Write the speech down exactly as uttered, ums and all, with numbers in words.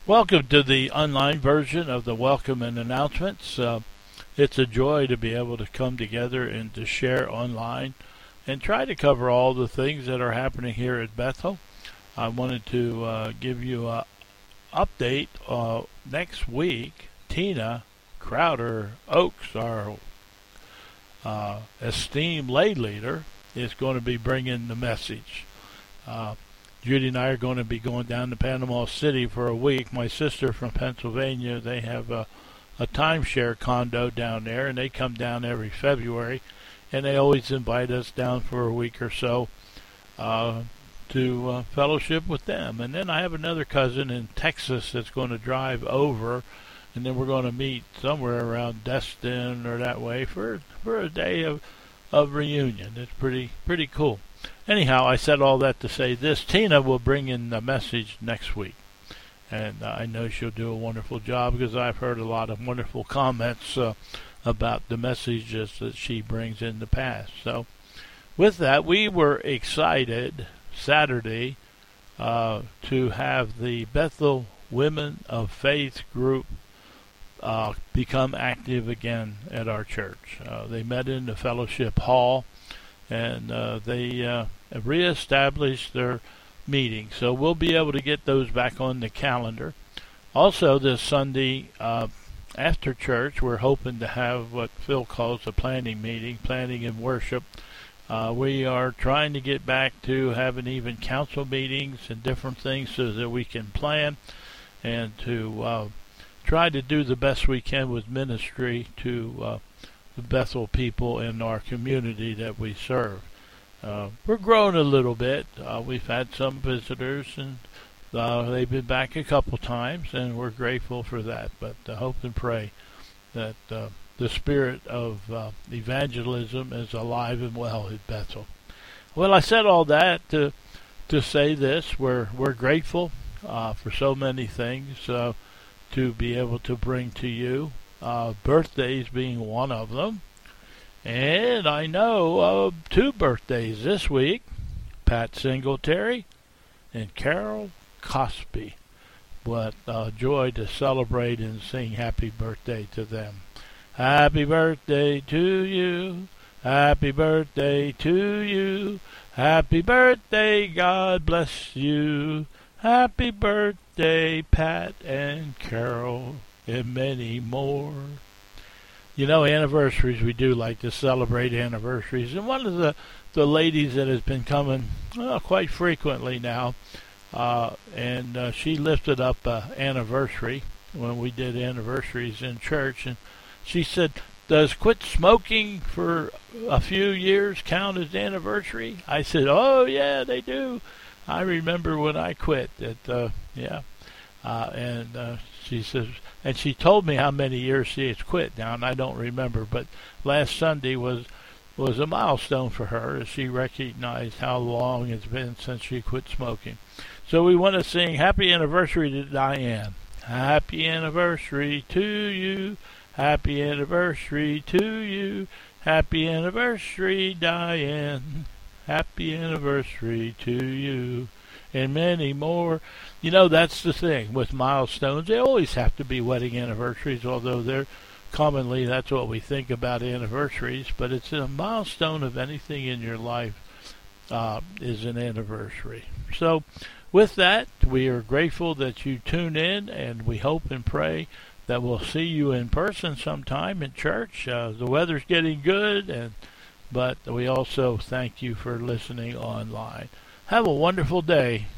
Welcome to the online version of the welcome and announcements. Uh, it's a joy to be able to come together and to share online and try to cover all the things that are happening here at Bethel. I wanted to uh, give you an update. Uh, next week, Tina Crowder Oaks, our uh, esteemed lay leader, is going to be bringing the message. Uh, Judy and I are going to be going down to Panama City for a week. My sister from Pennsylvania, they have a, a timeshare condo down there, and they come down every February, and they always invite us down for a week or so uh, to uh, fellowship with them. And then I have another cousin in Texas that's going to drive over, and then we're going to meet somewhere around Destin or that way for for a day of, of reunion. It's pretty pretty cool. Anyhow, I said all that to say this. Tina will bring in the message next week. And uh, I know she'll do a wonderful job because I've heard a lot of wonderful comments uh, about the messages that she brings in the past. So with that, we were excited Saturday uh, to have the Bethel Women of Faith group uh, become active again at our church. Uh, they met in the fellowship hall. And uh, they uh, have reestablished their meetings. So we'll be able to get those back on the calendar. Also, this Sunday uh, after church, we're hoping to have what Phil calls a planning meeting, planning and worship. Uh, we are trying to get back to having even council meetings and different things so that we can plan and to uh, try to do the best we can with ministry to uh, the Bethel people in our community that we serve. Uh, we're growing a little bit. Uh, we've had some visitors, and uh, they've been back a couple times, and we're grateful for that. But uh, hope and pray that uh, the spirit of uh, evangelism is alive and well at Bethel. Well, I said all that to to say this: we're we're grateful uh, for so many things uh, to be able to bring to you. Uh, birthdays being one of them. And I know of two birthdays this week. Pat Singletary and Carol Cosby. What a joy to celebrate and sing happy birthday to them. Happy birthday to you. Happy birthday to you. Happy birthday, God bless you. Happy birthday, Pat and Carol. And many more. You know, anniversaries, we do like to celebrate anniversaries. And one of the, the ladies that has been coming well, quite frequently now, uh, and uh, she lifted up an anniversary when we did anniversaries in church. And she said, does quit smoking for a few years count as anniversary? I said, oh, yeah, they do. I remember when I quit. That, uh, yeah. Uh, and uh, she says, and she told me how many years she has quit now, and I don't remember. But last Sunday was was a milestone for her as she recognized how long it's been since she quit smoking. So we want to sing happy anniversary to Diane. Happy anniversary to you. Happy anniversary to you. Happy anniversary, Diane. Happy anniversary to you. And many more. You know, that's the thing with milestones. They always have to be wedding anniversaries, although they're commonly that's what we think about anniversaries. But it's a milestone of anything in your life uh, is an anniversary. So with that, we are grateful that you tune in, and we hope and pray that we'll see you in person sometime in church. Uh, the weather's getting good, and but we also thank you for listening online. Have a wonderful day.